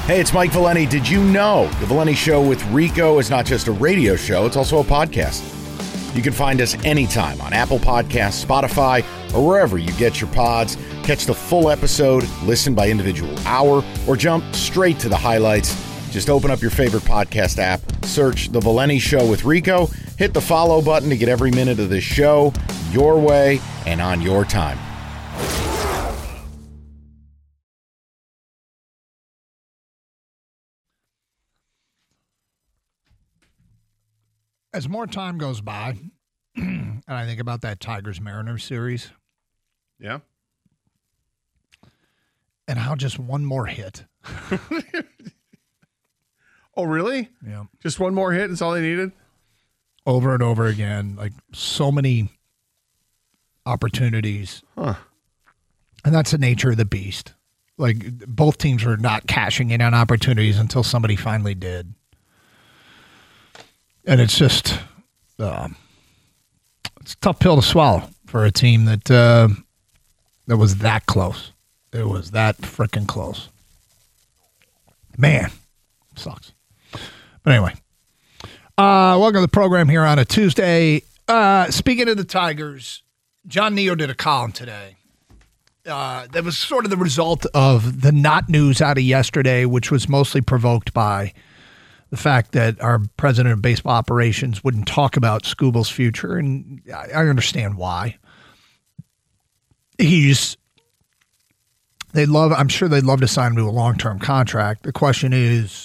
Hey, it's Mike Valeni. Did you know The Valeni Show with Rico is not just a radio show, it's also a podcast. You can find us anytime on Apple Podcasts, Spotify, or wherever you get your pods. Catch the full episode, listen by individual hour, or jump straight to the highlights. Just open up your favorite podcast app, search The Valeni Show with Rico, hit the follow button to get every minute of this show your way and on your time. As more time goes by, and I think about that Tigers-Mariners series. Yeah. And how just one more hit. Oh, really? Yeah. Just one more hit is all they needed? Over and over again. Like so many opportunities. Huh. And that's the nature of the beast. Like both teams were not cashing in on opportunities until somebody finally did. And it's just, it's a tough pill to swallow for a team that was that close. It was that freaking close. Man, sucks. But anyway, welcome to the program here on a Tuesday. Speaking of the Tigers, John Neo did a column today. That was sort of the result of the not news out of yesterday, which was mostly provoked by the fact that our president of baseball operations wouldn't talk about Skubal's future, and I understand why. I'm sure they'd love to sign him to a long-term contract. The question is,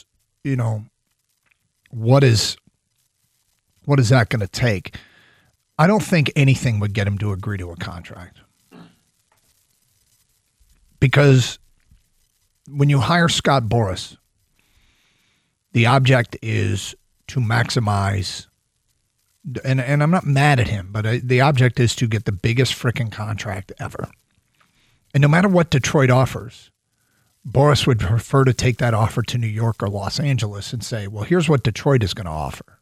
what is that going to take? I don't think anything would get him to agree to a contract. Because when you hire Scott Boras, the object is to maximize, and I'm not mad at him, but the object is to get the biggest frickin' contract ever. And no matter what Detroit offers, Boras would prefer to take that offer to New York or Los Angeles and say, well, here's what Detroit is going to offer.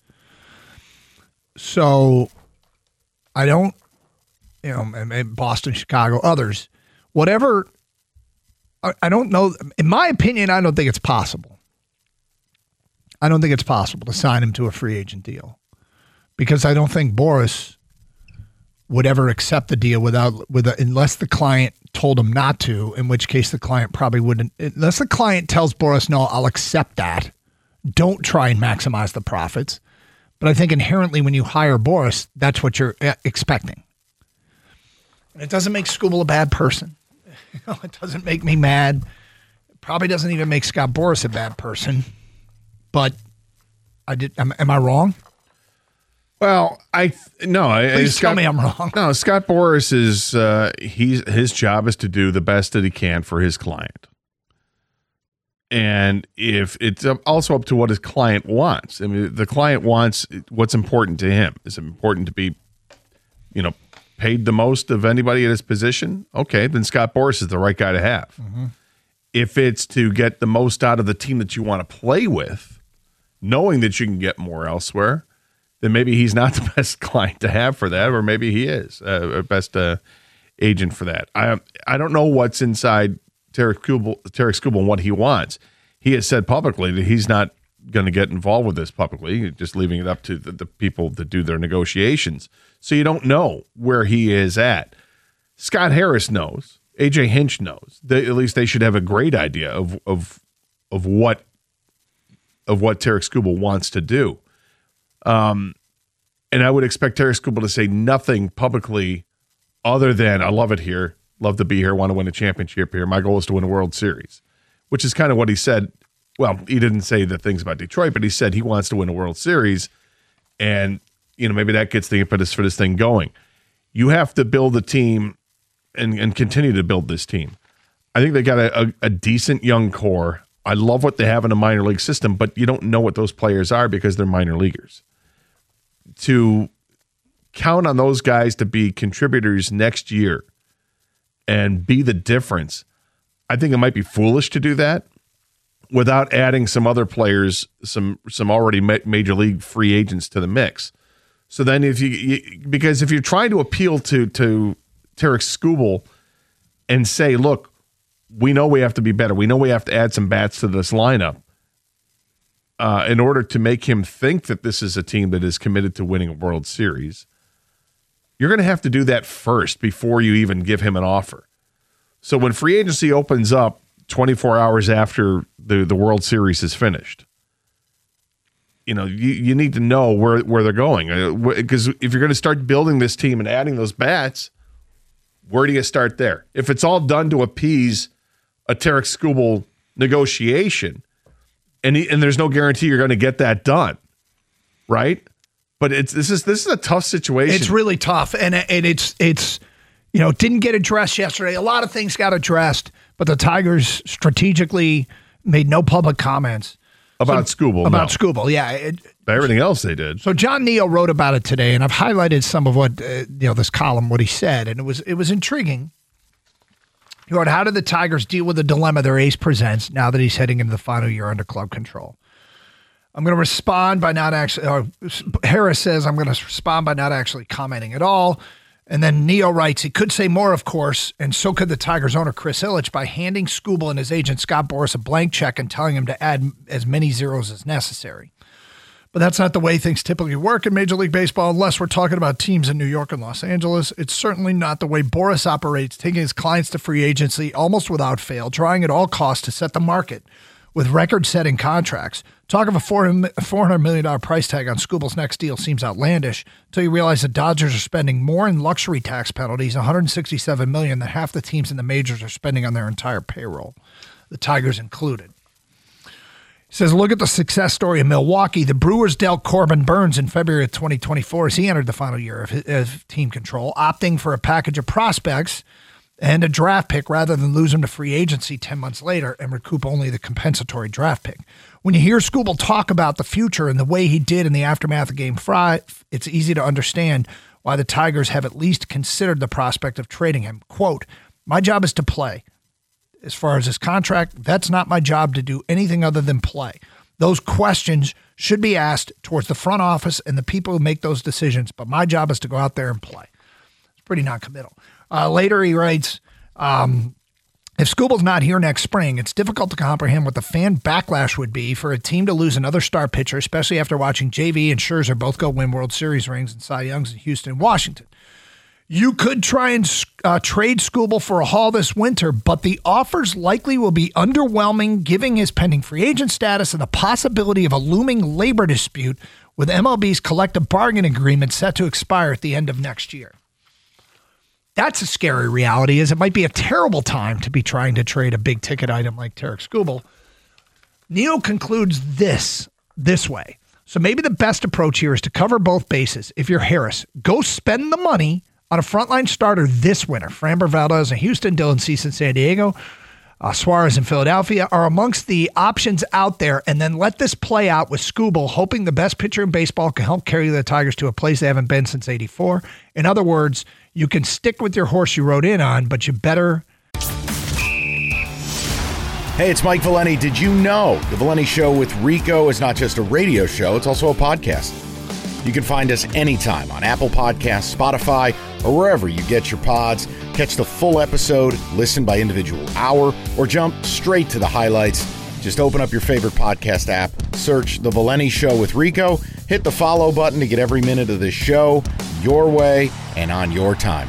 So I don't, Boston, Chicago, others, whatever, I don't know. In my opinion, I don't think it's possible. I don't think it's possible to sign him to a free agent deal because I don't think Boras would ever accept the deal unless the client told him not to, in which case the client probably wouldn't. Unless the client tells Boras, no, I'll accept that. Don't try and maximize the profits. But I think inherently when you hire Boras, that's what you're expecting. And it doesn't make Skubal a bad person. It doesn't make me mad. It probably doesn't even make Scott Boras a bad person. But am I wrong? Well, Please tell me I'm wrong. No, Scott Boras is his job is to do the best that he can for his client. And if it's also up to what his client wants. I mean, the client wants what's important to him. Is it important to be, paid the most of anybody at his position? Okay, then Scott Boras is the right guy to have. Mm-hmm. If it's to get the most out of the team that you want to play with, knowing that you can get more elsewhere, then maybe he's not the best client to have for that, or maybe he is best agent for that. I don't know what's inside Tarik Skubal and what he wants. He has said publicly that he's not going to get involved with this publicly, just leaving it up to the people that do their negotiations. So you don't know where he is at. Scott Harris knows. AJ Hinch knows. At least they should have a great idea of what Tarik Skubal wants to do. And I would expect Tarik Skubal to say nothing publicly other than, I love it here, love to be here, want to win a championship here. My goal is to win a World Series, which is kind of what he said. Well, he didn't say the things about Detroit, but he said he wants to win a World Series. And, maybe that gets the impetus for this thing going. You have to build a team and continue to build this team. I think they got a decent young core. I love what they have in a minor league system, but you don't know what those players are because they're minor leaguers. To count on those guys to be contributors next year and be the difference, I think it might be foolish to do that without adding some other players, some already major league free agents to the mix. So then if you're trying to appeal to Tarik Skubal and say, look, we know we have to be better. We know we have to add some bats to this lineup in order to make him think that this is a team that is committed to winning a World Series. You're going to have to do that first before you even give him an offer. So when free agency opens up 24 hours after the World Series is finished, you need to know where they're going. Because if you're going to start building this team and adding those bats, where do you start there? If it's all done to appease a Tarik Skubal negotiation, and there's no guarantee you're going to get that done, right? But this is a tough situation. It's really tough, and it's didn't get addressed yesterday. A lot of things got addressed, but the Tigers strategically made no public comments about Skubal. About Skubal, yeah. Everything else they did. So John Neal wrote about it today, and I've highlighted some of what this column, what he said, and it was intriguing. He wrote, "How did the Tigers deal with the dilemma their ace presents now that he's heading into the final year under club control?" I'm going to respond by not actually, Harris says, I'm going to respond by not actually commenting at all. And then Neal writes, he could say more, of course, and so could the Tigers owner Chris Ilitch by handing Skubal and his agent Scott Boras a blank check and telling him to add as many zeros as necessary. But that's not the way things typically work in Major League Baseball, unless we're talking about teams in New York and Los Angeles. It's certainly not the way Boras operates, taking his clients to free agency almost without fail, trying at all costs to set the market with record-setting contracts. Talk of a $400 million price tag on Skubal's next deal seems outlandish until you realize the Dodgers are spending more in luxury tax penalties, $167 million, than half the teams in the majors are spending on their entire payroll, the Tigers included. He says, look at the success story in Milwaukee. The Brewers dealt Corbin Burns in February of 2024 as he entered the final year of team control, opting for a package of prospects and a draft pick rather than lose him to free agency 10 months later and recoup only the compensatory draft pick. When you hear Skubal talk about the future and the way he did in the aftermath of Game 5, it's easy to understand why the Tigers have at least considered the prospect of trading him. Quote, my job is to play. As far as his contract, that's not my job to do anything other than play. Those questions should be asked towards the front office and the people who make those decisions, but my job is to go out there and play. It's pretty non-committal. Later he writes, if Skubal's not here next spring, it's difficult to comprehend what the fan backlash would be for a team to lose another star pitcher, especially after watching JV and Scherzer both go win World Series rings and Cy Youngs in Houston and Washington. You could try and trade Skubal for a haul this winter, but the offers likely will be underwhelming, given his pending free agent status and the possibility of a looming labor dispute with MLB's collective bargaining agreement set to expire at the end of next year. That's a scary reality, is it might be a terrible time to be trying to trade a big ticket item like Tarik Skubal. Neal concludes this way. So maybe the best approach here is to cover both bases. If you're Harris, go spend the money on a frontline starter this winter. Framber Valdez in Houston, Dylan Cease in San Diego, Suarez in Philadelphia are amongst the options out there, and then let this play out with Skubal, hoping the best pitcher in baseball can help carry the Tigers to a place they haven't been since '84. In other words, you can stick with your horse you rode in on, but you better. Hey, it's Mike Valeni. Did you know The Valeni Show with Rico is not just a radio show, it's also a podcast. You can find us anytime on Apple Podcasts, Spotify, or wherever you get your pods. Catch the full episode, listen by individual hour, or jump straight to the highlights. Just open up your favorite podcast app, search The Valeni Show with Rico, hit the follow button to get every minute of this show your way and on your time.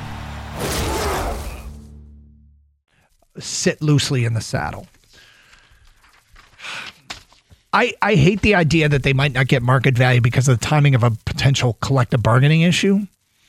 Sit loosely in the saddle. I hate the idea that they might not get market value because of the timing of a potential collective bargaining issue.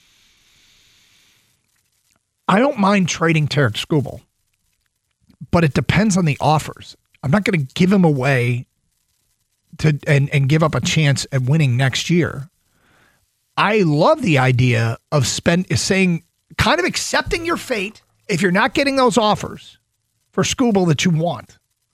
I don't mind trading Tarik Skubal, but it depends on the offers. I'm not going to give him away and give up a chance at winning next year. I love the idea of saying, kind of accepting your fate if you're not getting those offers for Skubal that you want.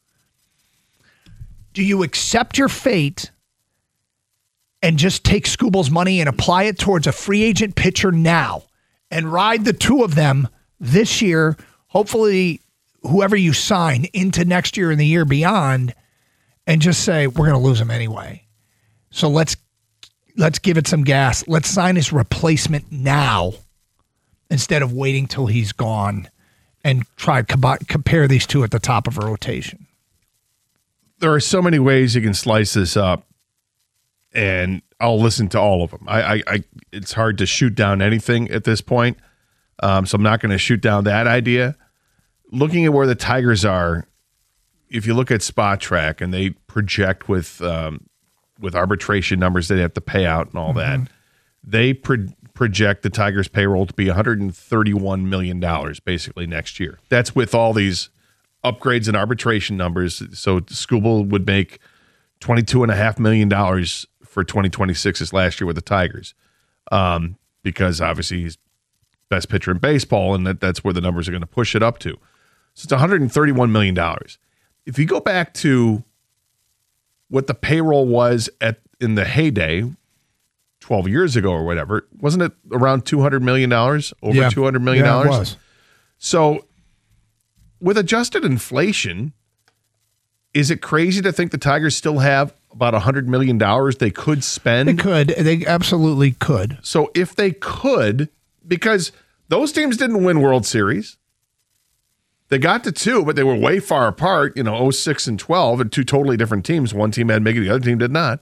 Do you accept your fate and just take Skubal's money and apply it towards a free agent pitcher now and ride the two of them this year, hopefully whoever you sign into next year and the year beyond, and just say, we're going to lose him anyway. So let's give it some gas. Let's sign his replacement now instead of waiting till he's gone and try to compare these two at the top of a rotation? There are so many ways you can slice this up, and I'll listen to all of them. It's hard to shoot down anything at this point, so I'm not going to shoot down that idea. Looking at where the Tigers are, if you look at Spot Track and they project with arbitration numbers they have to pay out and all that, they project the Tigers' payroll to be $131 million basically next year. That's with all these upgrades and arbitration numbers. So Skubal would make $22.5 million for 2026 as last year with the Tigers, because obviously he's best pitcher in baseball, and that's where the numbers are going to push it up to. So it's $131 million. If you go back to what the payroll was in the heyday, 12 years ago or whatever, wasn't it around $200 million? $200 million? Yeah, it was. So with adjusted inflation, is it crazy to think the Tigers still have about $100 million they could spend? They could. They absolutely could. So if they could, because those teams didn't win World Series. They got to 2, but they were way far apart, 06 and 12, and 2 totally different teams. One team had Mickey, the other team did not.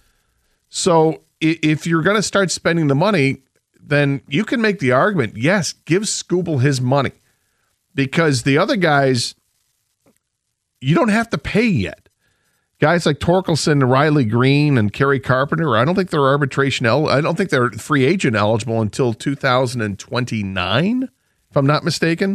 So if you're going to start spending the money, then you can make the argument, yes, give Skubal his money. Because the other guys, you don't have to pay yet. Guys like Torkelson, Riley Green, and Kerry Carpenter, I don't think they're I don't think they're free agent eligible until 2029, if I'm not mistaken.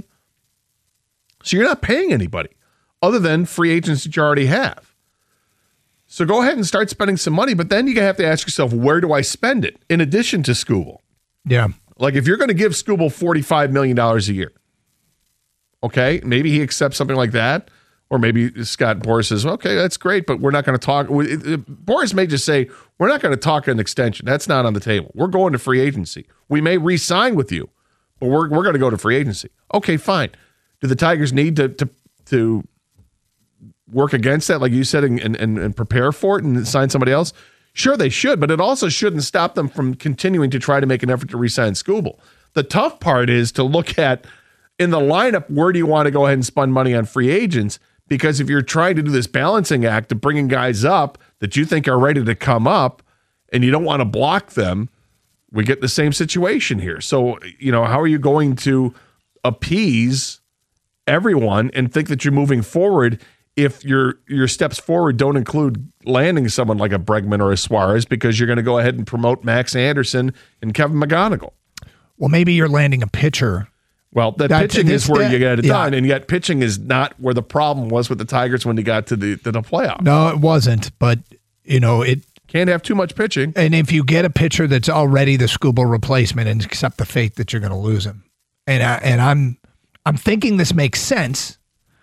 So you're not paying anybody other than free agents that you already have. So go ahead and start spending some money, but then you have to ask yourself, where do I spend it in addition to Skubal? Yeah. Like if you're going to give Skubal $45 million a year, okay, maybe he accepts something like that, or maybe Scott Boras says, okay, that's great, but we're not going to talk. Boras may just say, we're not going to talk an extension. That's not on the table. We're going to free agency. We may re-sign with you, but we're going to go to free agency. Okay, fine. Do the Tigers need to work against that, like you said, and prepare for it and sign somebody else? Sure, they should, but it also shouldn't stop them from continuing to try to make an effort to re-sign Skubal. The tough part is to look at, in the lineup, where do you want to go ahead and spend money on free agents? Because if you're trying to do this balancing act of bringing guys up that you think are ready to come up and you don't want to block them, we get the same situation here. So, how are you going to appease everyone and think that you're moving forward if your steps forward don't include landing someone like a Bregman or a Suarez, because you're going to go ahead and promote Max Anderson and Kevin McGonigal? Well, maybe you're landing a pitcher. Well, pitching is where you get it done, and yet pitching is not where the problem was with the Tigers when they got to the playoffs. No, it wasn't, but it can't have too much pitching. And if you get a pitcher that's already the Skubal replacement, and accept the fate that you're going to lose him, and I'm thinking this makes sense.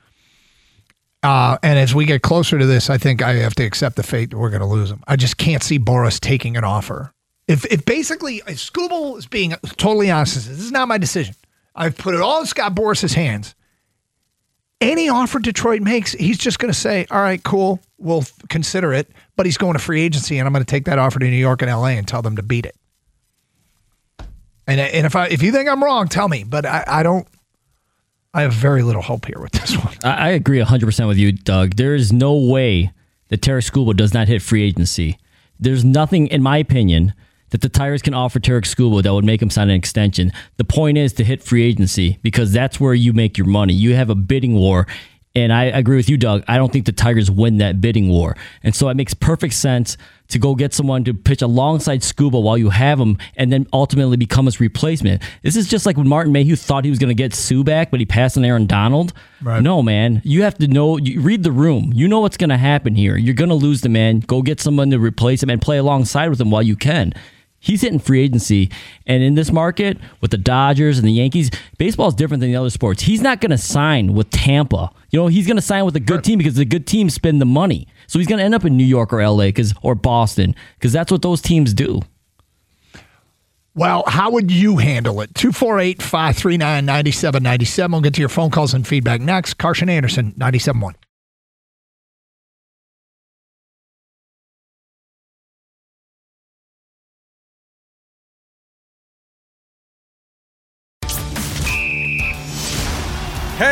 And as we get closer to this, I think I have to accept the fate that we're going to lose him. I just can't see Boras taking an offer. If Skubal is being totally honest, this is not my decision. I've put it all in Scott Boras' hands. Any offer Detroit makes, he's just going to say, all right, cool, we'll consider it. But he's going to free agency, and I'm going to take that offer to New York and L.A. and tell them to beat it. And if you think I'm wrong, tell me. But I don't. I have very little hope here with this one. I agree 100% with you, Doug. There is no way that Tarik Skubal does not hit free agency. There's nothing, in my opinion, that the Tigers can offer Tarik Skubal that would make him sign an extension. The point is to hit free agency, because that's where you make your money. You have a bidding war, and I agree with you, Doug. I don't think the Tigers win that bidding war. And so it makes perfect sense to go get someone to pitch alongside Skubal while you have him, and then ultimately become his replacement. This is just like when Martin Mayhew thought he was going to get Sue back, but he passed on Aaron Donald. Right. No, man. You have to know, you read the room. You know what's going to happen here. You're going to lose the man. Go get someone to replace him and play alongside with him while you can. He's hitting free agency, and in this market with the Dodgers and the Yankees, baseball is different than the other sports. He's not going to sign with Tampa. He's going to sign with a good team because the good teams spend the money. So he's going to end up in New York or LA or Boston, because that's what those teams do. Well, how would you handle it? 248-539-9797. We'll get to your phone calls and feedback next. Carson Anderson, 97.1.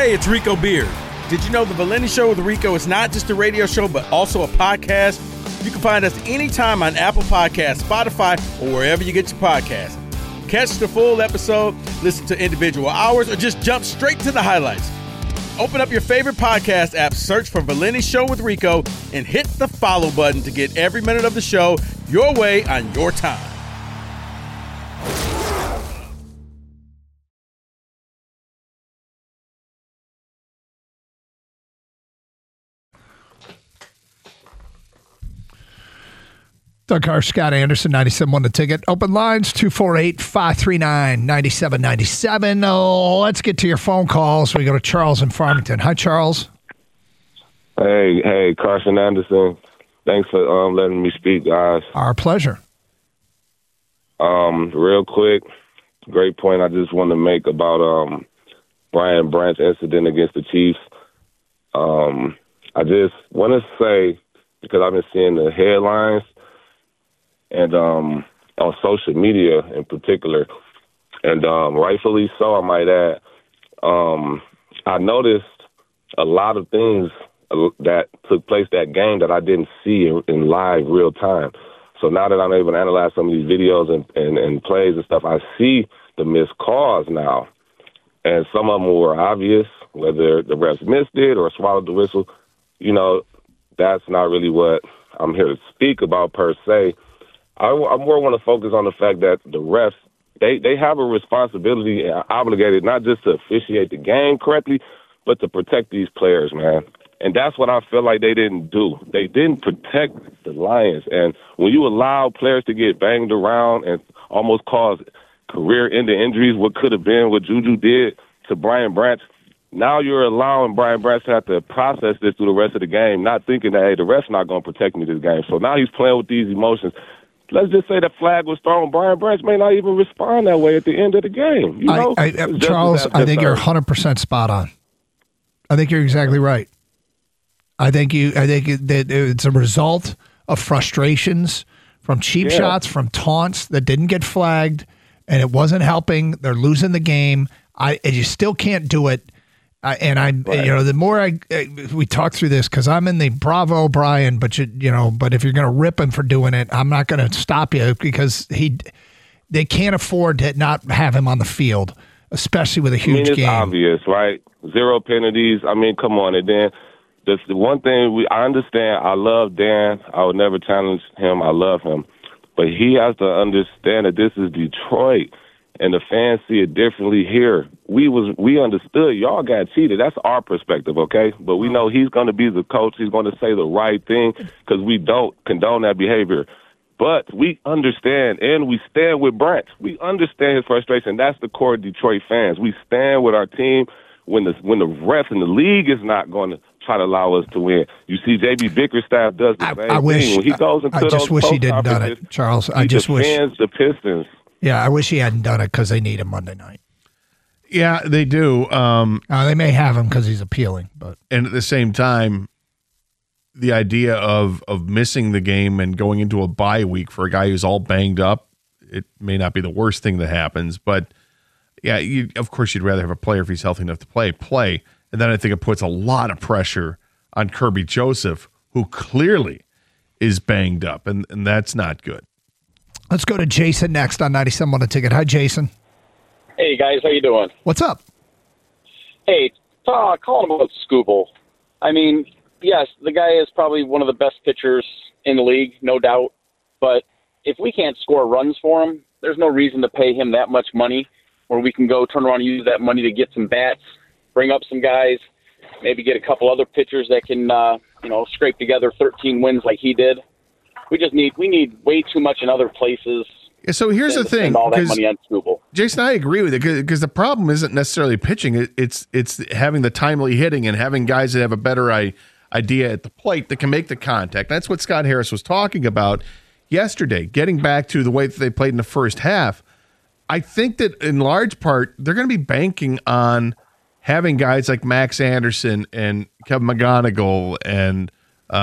Hey, it's Rico Beard. Did you know the Valenti Show with Rico is not just a radio show, but also a podcast? You can find us anytime on Apple Podcasts, Spotify, or wherever you get your podcasts. Catch the full episode, listen to individual hours, or just jump straight to the highlights. Open up your favorite podcast app, search for Valenti Show with Rico, and hit the follow button to get every minute of the show your way on your time. Doug Carr, Scott Anderson, 97.1 The Ticket. Open lines, 248-539-9797. Oh, let's get to your phone calls. We go to Charles in Farmington. Hi, Charles. Hey, Carson Anderson. Thanks for letting me speak, guys. Our pleasure. Real quick, great point I just want to make about Brian Branch incident against the Chiefs. I just want to say, because I've been seeing the headlines, and on social media in particular, and rightfully so, I might add. I noticed a lot of things that took place that game that I didn't see in live real time. So now that I'm able to analyze some of these videos and plays and stuff, I see the missed calls now. And some of them were obvious, whether the refs missed it or swallowed the whistle. You know, that's not really what I'm here to speak about per se. I more want to focus on the fact that the refs, they have a responsibility and are obligated not just to officiate the game correctly, but to protect these players, man. And that's what I feel like they didn't do. They didn't protect the Lions. And when you allow players to get banged around and almost cause career-ending injuries, what could have been what Juju did to Brian Branch, now you're allowing Brian Branch to have to process this through the rest of the game, not thinking that, hey, the ref's not going to protect me this game. So now he's playing with these emotions. Let's just say the flag was thrown. Brian Branch may not even respond that way at the end of the game. You know? Charles, I think you're 100% spot on. I think you're exactly right. I think that it's a result of frustrations from cheap shots, from taunts that didn't get flagged, and it wasn't helping. They're losing the game. And you still can't do it. The more we talk through this, because I'm in the bravo, Brian, but but if you're going to rip him for doing it, I'm not going to stop you because they can't afford to not have him on the field, especially with a huge game. It's obvious, right? 0 penalties. I mean, come on. And then the one thing I understand, I love Dan. I would never challenge him. I love him. But he has to understand that this is Detroit. And the fans see it differently here. We understood y'all got cheated. That's our perspective, okay? But we know he's going to be the coach. He's going to say the right thing because we don't condone that behavior. But we understand, and we stand with Branch. We understand his frustration. That's the core Detroit fans. We stand with our team when the refs in the league is not going to try to allow us to win. You see J.B. Bickerstaff does the same thing. When he goes into I just wish he didn't done it, Charles. I just wish. He defends the Pistons. Yeah, I wish he hadn't done it because they need him Monday night. Yeah, they do. They may have him because he's appealing, but and at the same time, the idea of missing the game and going into a bye week for a guy who's all banged up, it may not be the worst thing that happens. But yeah, of course, you'd rather have a player if he's healthy enough to play. And then I think it puts a lot of pressure on Kirby Joseph, who clearly is banged up, and that's not good. Let's go to Jason next on 97 on the Ticket. Hi, Jason. Hey, guys. How you doing? What's up? Hey, calling about Skubal. I mean, yes, the guy is probably one of the best pitchers in the league, no doubt. But if we can't score runs for him, there's no reason to pay him that much money where we can go turn around and use that money to get some bats, bring up some guys, maybe get a couple other pitchers that can, scrape together 13 wins like he did. We need way too much in other places. Yeah, so here's the thing, all that money on Skubal. Jason, I agree with it because the problem isn't necessarily pitching; it's having the timely hitting and having guys that have a better idea at the plate that can make the contact. That's what Scott Harris was talking about yesterday. Getting back to the way that they played in the first half, I think that in large part they're going to be banking on having guys like Max Anderson and Kevin McGonigal and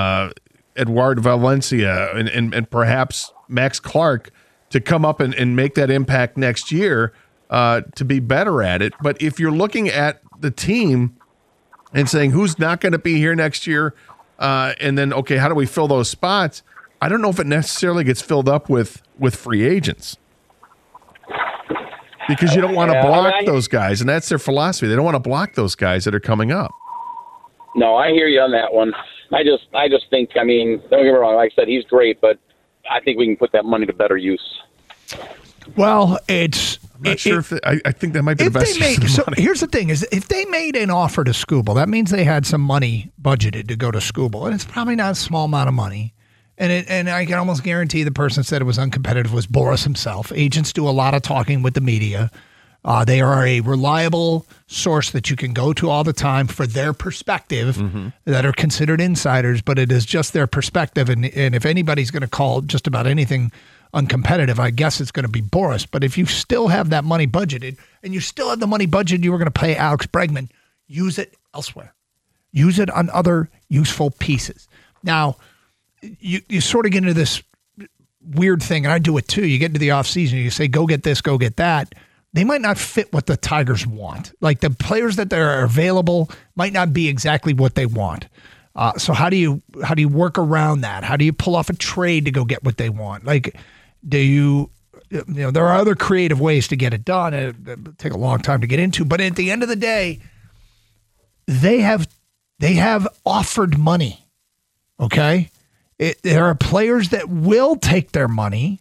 Eduardo Valencia and perhaps Max Clark to come up and make that impact next year to be better at it. But if you're looking at the team, and saying who's not going to be here next year, and then, okay, how do we fill those spots? I don't know if it necessarily gets filled up with free agents. Because you don't want to block those guys, and that's their philosophy. They don't want to block those guys that are coming up. No, I hear you on that one. I just think, I mean, don't get me wrong. Like I said, he's great, but I think we can put that money to better use. Well, I'm not sure if I think that might be the best use of the money. Here's the thing: is if they made an offer to Skubal, that means they had some money budgeted to go to Skubal, and it's probably not a small amount of money. And I can almost guarantee the person that said it was uncompetitive was Boris himself. Agents do a lot of talking with the media. They are a reliable source that you can go to all the time for their perspective that are considered insiders, but it is just their perspective. And if anybody's going to call just about anything uncompetitive, I guess it's going to be Boris. But if you still have that money budgeted and you still have the money budgeted you were going to pay Alex Bregman, use it elsewhere. Use it on other useful pieces. Now, you sort of get into this weird thing, and I do it too. You get into the offseason, you say, go get this, go get that. They might not fit what the Tigers want. Like the players that are available might not be exactly what they want. So how do you work around that? How do you pull off a trade to go get what they want? Like, there are other creative ways to get it done. It'll take a long time to get into, but at the end of the day, they have offered money. Okay. There are players that will take their money,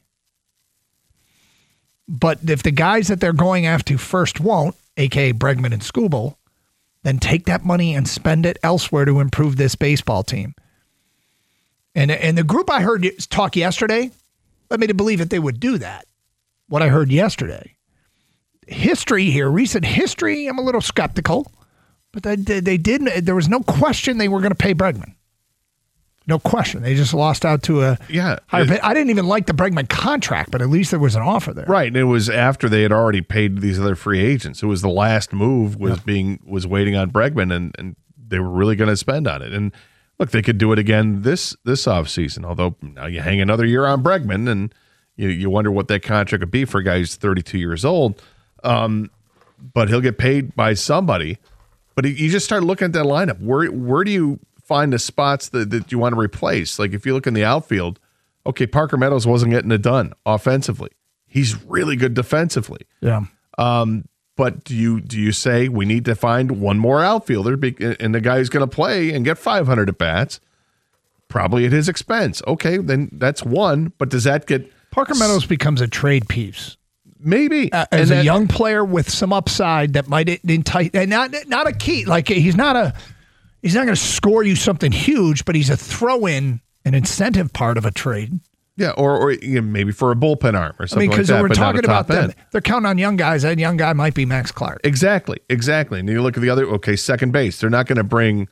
but if the guys that they're going after first won't, a.k.a. Bregman and Skubal, then take that money and spend it elsewhere to improve this baseball team. And the group I heard talk yesterday led me to believe that they would do that, what I heard yesterday. History here, recent history, I'm a little skeptical, but they didn't. There was no question they were going to pay Bregman. No question. They just lost out to a higher pay. I didn't even like the Bregman contract, but at least there was an offer there. Right, and it was after they had already paid these other free agents. It was the last move was waiting on Bregman, and they were really going to spend on it. And look, they could do it again this offseason, although now you hang another year on Bregman, and you wonder what that contract would be for a guy who's 32 years old. But he'll get paid by somebody. But you just start looking at that lineup. Where do you find the spots that you want to replace? Like if you look in the outfield, okay, Parker Meadows wasn't getting it done offensively. He's really good defensively. Yeah. But do you say we need to find one more outfielder and the guy who's going to play and get 500 at bats, probably at his expense? Okay, then that's one. But does that get Parker Meadows becomes a trade piece? Maybe as a young player with some upside that might entice, and not a key. Like he's not going to score you something huge, but he's a throw-in, an incentive part of a trade. Yeah, or maybe for a bullpen arm or something like that. Because we're talking about them. They're counting on young guys. That young guy might be Max Clark. Exactly. And you look at the other, second base. They're not going to bring,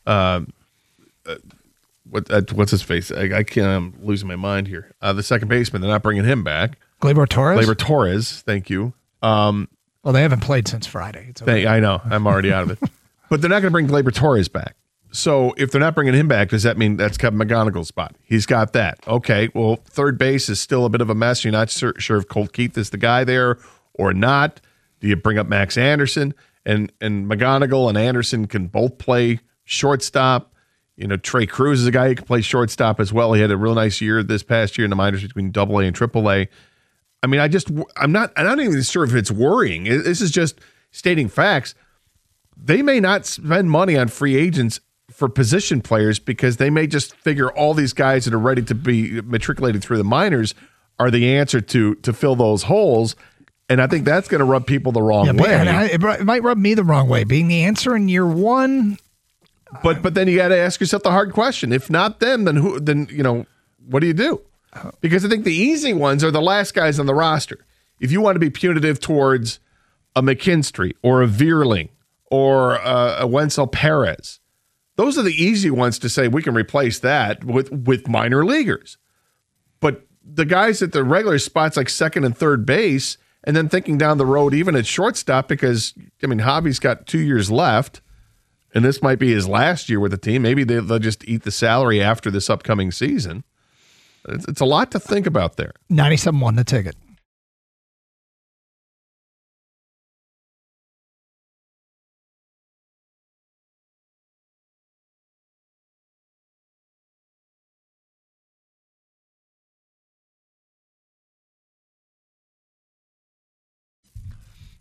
what's his face? I can't, I'm losing my mind here. The second baseman, they're not bringing him back. Gleyber Torres, thank you. Well, they haven't played since Friday. It's okay. I know. I'm already out of it. But they're not going to bring Gleyber Torres back. So if they're not bringing him back, does that mean that's Kevin McGonigal's spot? He's got that. Okay, well, third base is still a bit of a mess. You're not sure if Colt Keith is the guy there or not. Do you bring up Max Anderson? And McGonigal and Anderson can both play shortstop. Trey Cruz is a guy who can play shortstop as well. He had a real nice year this past year in the minors between AA and AAA. I mean, I'm not even sure if it's worrying. This is just stating facts. They may not spend money on free agents for position players because they may just figure all these guys that are ready to be matriculated through the minors are the answer to fill those holes. And I think that's going to rub people the wrong way. And it might rub me the wrong way, being the answer in year one. But then you got to ask yourself the hard question. If not them, then who? Then what do you do? Because I think the easy ones are the last guys on the roster. If you want to be punitive towards a McKinstry or a Vierling or a Wenzel Perez, those are the easy ones to say we can replace that with minor leaguers. But the guys at the regular spots like second and third base, and then thinking down the road even at shortstop, because Javi's got 2 years left, and this might be his last year with the team. Maybe they'll just eat the salary after this upcoming season. It's a lot to think about there. 97.1 the ticket.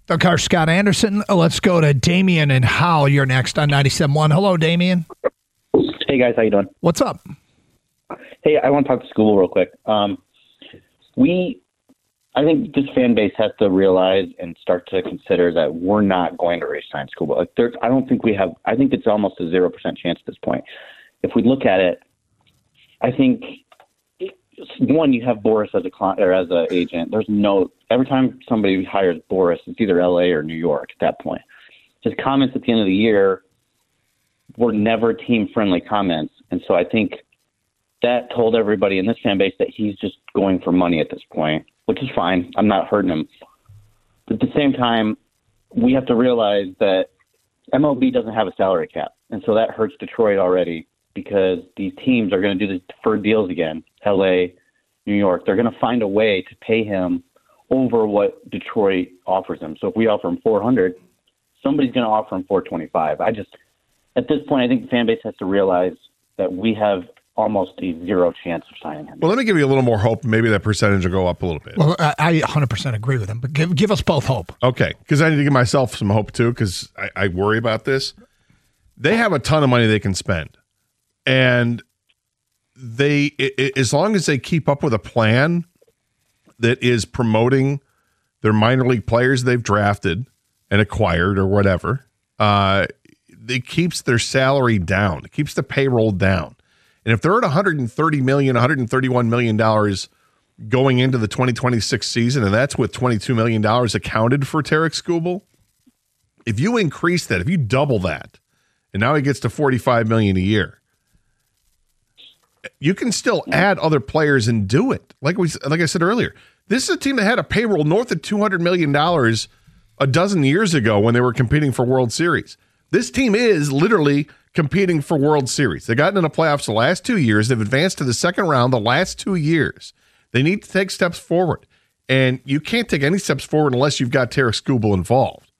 Doug Carr, Scott Anderson. Let's go to Damian and Howell. You're next on 97.1. Hello, Damian. Hey, guys. How you doing? What's up? Hey, I want to talk to school real quick. I think this fan base has to realize and start to consider that we're not going to re-sign Scuba. Like, I don't think we have. I think it's almost a 0% chance at this point. If we look at it, I think one, you have Boris as a client or as an agent. There's no every time somebody hires Boris, it's either L.A. or New York at that point. His comments at the end of the year were never team-friendly comments, and so I think that told everybody in this fan base that he's just going for money at this point, which is fine. I'm not hurting him. But at the same time, we have to realize that MLB doesn't have a salary cap, and so that hurts Detroit already because these teams are going to do the deferred deals again, L.A., New York. They're going to find a way to pay him over what Detroit offers him. So if we offer him $400, somebody's going to offer him $425. At this point, I think the fan base has to realize that we have almost a 0 chance of signing him. Well, let me give you a little more hope. Maybe that percentage will go up a little bit. Well, I 100% agree with him, but give us both hope. Okay, because I need to give myself some hope too, because I worry about this. They have a ton of money they can spend, and as long as they keep up with a plan that is promoting their minor league players they've drafted and acquired or whatever, it keeps their salary down. It keeps the payroll down. And if they're at $130 million, $131 million going into the 2026 season, and that's with $22 million accounted for Tarik Skubal, if you increase that, if you double that, and now he gets to $45 million a year, you can still add other players and do it. Like I said earlier, this is a team that had a payroll north of $200 million a dozen years ago when they were competing for World Series. This team is literally competing for World Series. They've gotten in the playoffs the last 2 years. They've advanced to the second round the last 2 years. They need to take steps forward. And you can't take any steps forward unless you've got Tarik Skubal involved.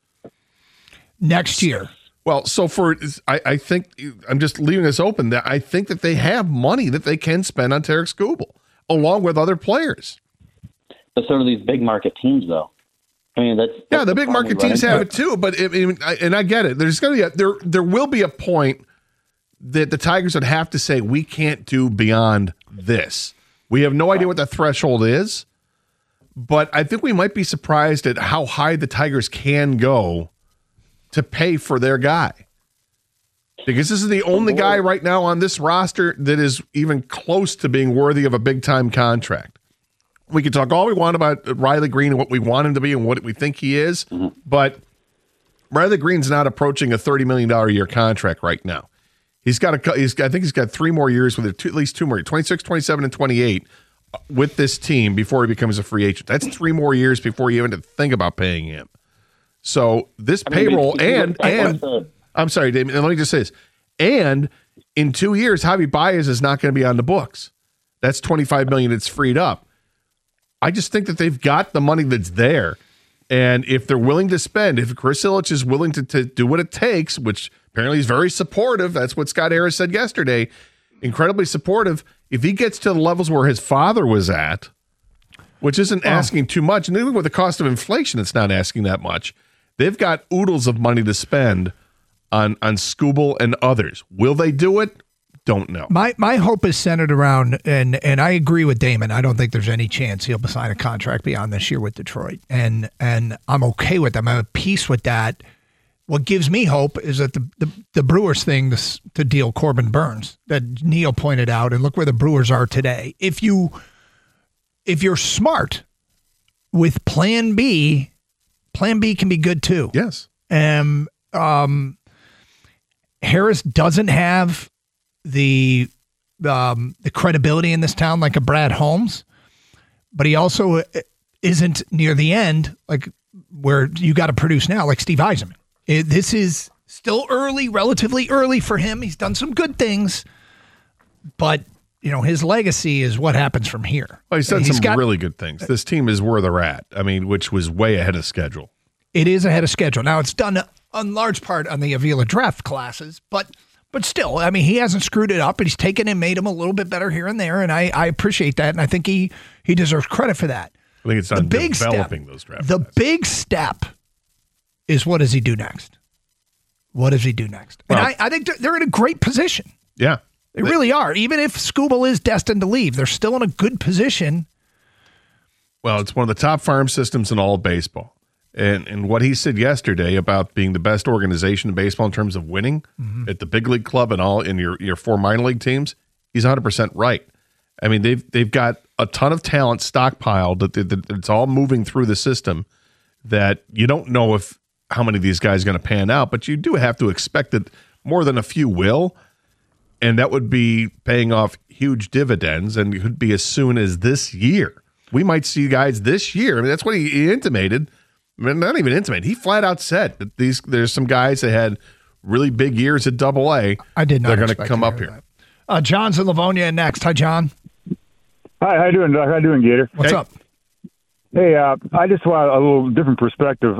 Next year. Well, so I think, I'm just leaving this open, that I think that they have money that they can spend on Tarik Skubal, along with other players. But so do these big market teams, though. I mean, that's the big market teams have it too, but I get it. There's going to be there will be a point that the Tigers would have to say, we can't do beyond this. We have no idea what the threshold is, but I think we might be surprised at how high the Tigers can go to pay for their guy. Because this is the only guy right now on this roster that is even close to being worthy of a big-time contract. We can talk all we want about Riley Green and what we want him to be and what we think he is, but Riley Green's not approaching a $30 million a year contract right now. I think he's got 3 more years with it, at least 2 more, 26, 27, and 28 with this team before he becomes a free agent. That's 3 more years before you even think about paying him. So this payroll I'm sorry, Damien, let me just say this. And in 2 years, Javi Baez is not going to be on the books. That's $25 million that's freed up. I just think that they've got the money that's there. And if they're willing to spend, if Chris Ilitch is willing to do what it takes, which apparently he's very supportive, that's what Scott Harris said yesterday, incredibly supportive. If he gets to the levels where his father was at, which isn't asking too much, and even with the cost of inflation, it's not asking that much. They've got oodles of money to spend on Skubal and others. Will they do it? Don't know. My hope is centered around, and I agree with Damon. I don't think there's any chance he'll sign a contract beyond this year with Detroit, and I'm okay with them. I'm at peace with that. What gives me hope is that the Brewers thing to deal Corbin Burns that Neil pointed out, and look where the Brewers are today. If you're smart with Plan B can be good too. Yes. Harris doesn't have the credibility in this town like a Brad Holmes, but he also isn't near the end, like where you got to produce now, like Steve Yzerman. This is still early, relatively early for him. He's done some good things, but his legacy is what happens from here. Well, he's done some really good things. This team is where they're at. I mean, which was way ahead of schedule. It is ahead of schedule. Now it's done in large part on the Avila draft classes, but still, I mean, he hasn't screwed it up, but he's taken and made him a little bit better here and there, and I appreciate that, and I think he deserves credit for that. I think it's on developing those draft classes. The big step is what does he do next? What does he do next? And Well, I think they're in a great position. Yeah. They really are. Even if Skubal is destined to leave, they're still in a good position. Well, it's one of the top farm systems in all of baseball. And what he said yesterday about being the best organization in baseball in terms of winning at the big league club and all in your 4 minor league teams, he's 100% right. I mean, they've got a ton of talent stockpiled that it's all moving through the system that you don't know how many of these guys are going to pan out, but you do have to expect that more than a few will, and that would be paying off huge dividends, and it could be as soon as this year. We might see guys this year. I mean, that's what he intimated. I mean, not even intimated. He flat out said that there's some guys that had really big years at AA. I did not. They're going to come up here. John's in Livonia next. Hi, John. Hi, how you doing, Doc? How you doing, Gator? What's up? Hey, I just want a little different perspective.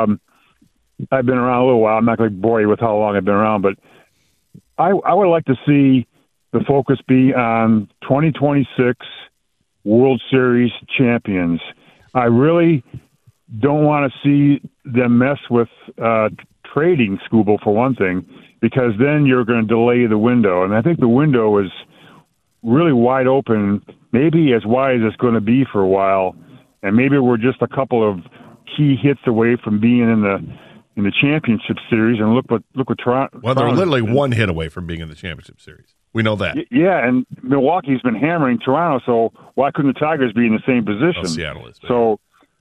I've been around a little while. I'm not going to bore you with how long I've been around, but I would like to see the focus be on 2026 World Series champions. I really don't want to see them mess with trading Skubal, for one thing, because then you're going to delay the window. And I think the window is really wide open, maybe as wide as it's going to be for a while. And maybe we're just a couple of key hits away from being in the championship series. And look what Toronto. Well, they're literally one hit away from being in the championship series. We know that. Yeah, and Milwaukee's been hammering Toronto, so why couldn't the Tigers be in the same position? Well, Seattle is. So,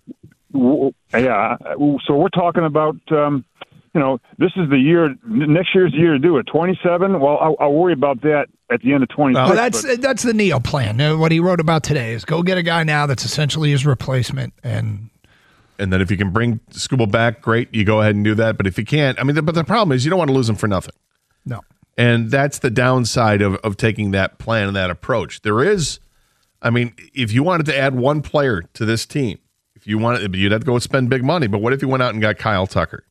yeah. So we're talking about, this is the year. Next year's the year to do it. 27. Well, I'll worry about that at the end of 26. Well, that's the Neo plan. What he wrote about today is go get a guy now that's essentially his replacement, and then if you can bring Skubal back, great. You go ahead and do that. But if you can't, but the problem is you don't want to lose him for nothing. No. And that's the downside of taking that plan and that approach. There is, if you wanted to add one player to this team, you'd have to go spend big money. But what if you went out and got Kyle Tucker?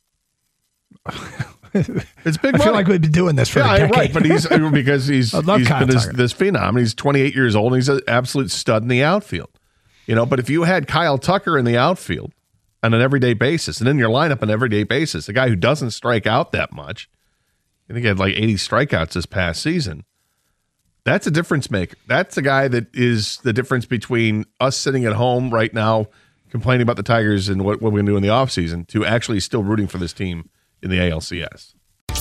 It's big money. I feel like we've been doing this for a decade. Right, but he's been this phenom. And he's 28 years old, and he's an absolute stud in the outfield. But if you had Kyle Tucker in the outfield on an everyday basis, and in your lineup on an everyday basis, a guy who doesn't strike out that much, I think he had like 80 strikeouts this past season. That's a difference maker. That's the guy that is the difference between us sitting at home right now complaining about the Tigers and what we're going to do in the offseason to actually still rooting for this team in the ALCS.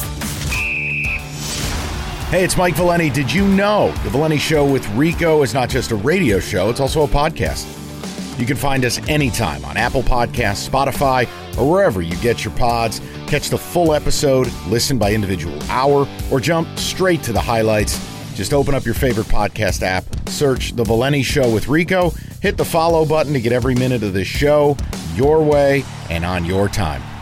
Hey, it's Mike Valeni. Did you know The Valeni Show with Rico is not just a radio show, it's also a podcast. You can find us anytime on Apple Podcasts, Spotify, or wherever you get your pods. Catch the full episode, listen by individual hour, or jump straight to the highlights. Just open up your favorite podcast app, search The Valeni Show with Rico, hit the follow button to get every minute of this show your way and on your time.